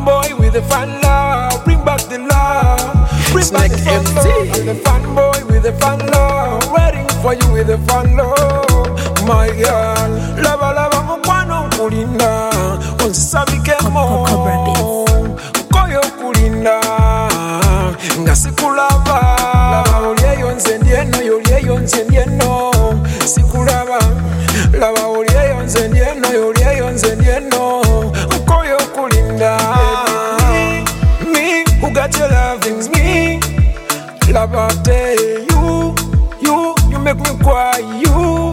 fanboy with the fan love. Bring back the love. Bring back the fan love. I'm the fanboy with the fan love. Waiting for you with the fan love. My girl, lava lava mukwano kulinda. Onsabikemo. Koyo kulinda. Ngasikulava. Lava olieyo nzendieno, yolieyo nzendieno. Sikulava. Lava olieyo nzendieno, yolieyo nzendieno. Koyo kulinda. Me, who got your lovings, me. Lava tell you make me cry, you,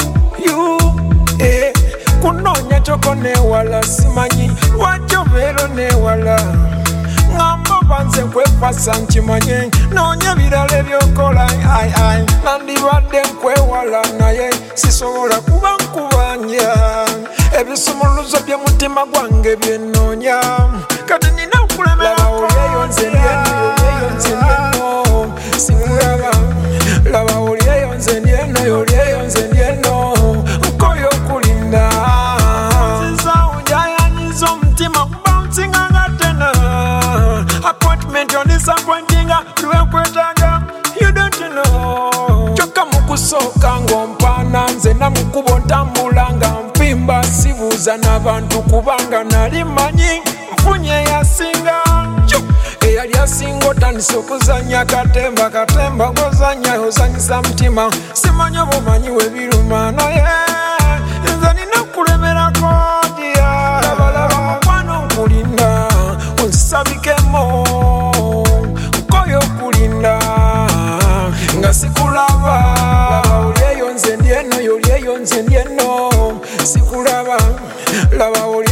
kunonya choko ne wala simanyi, wachovero ne wala. Ngamba banze kwefasa nchimanye, nonya birale byokola, ai, nandibadde nkwewala naye, sisobola kuba nkubanja, ebisumuluzo by'omutima gwange byenonya, kati nina okulemerako. Laba olieyo nzendieno, sikulaba. Laba olieyo nzendieno, yolieyo nzendieno, nkoyo kulinda. Nziza unjayanyiza omutima bouncing angatena. Appointment on disappointing, lwekwetaga, you don't know. Choka mukusooka ng'ompaana, nze namukubo ntambula nga mpimba, sibuuza n'abantu kubanga nali manyi nfunye yasinga. Eyali asinga otandise okuzanya katemba gozanya ozanyisa mutima, simanya bumanyi webiruma naye nze nina okulemerako dya. Labalaba mukwano nkulinda, onsabikemo, nkoyo kulinda, nga sikulaba. Laba olieyo nzendieno, yolieyo nzendieno, sikulaba. Laba